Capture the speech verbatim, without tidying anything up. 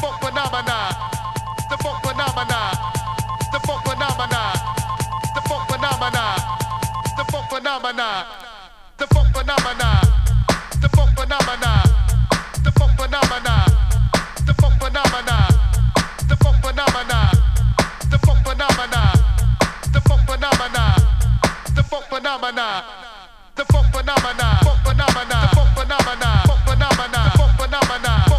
funk phenomena, the funk phenomena, the funk phenomena, the funk phenomena, the funk phenomena, the funk phenomena, the funk phenomena, the funk phenomena, the funk phenomena, the funk phenomena, the funk phenomena, the funk phenomena, the funk phenomena, the funk phenomena, funk phenomena, funk phenomena, funk phenomena, funk phenomena.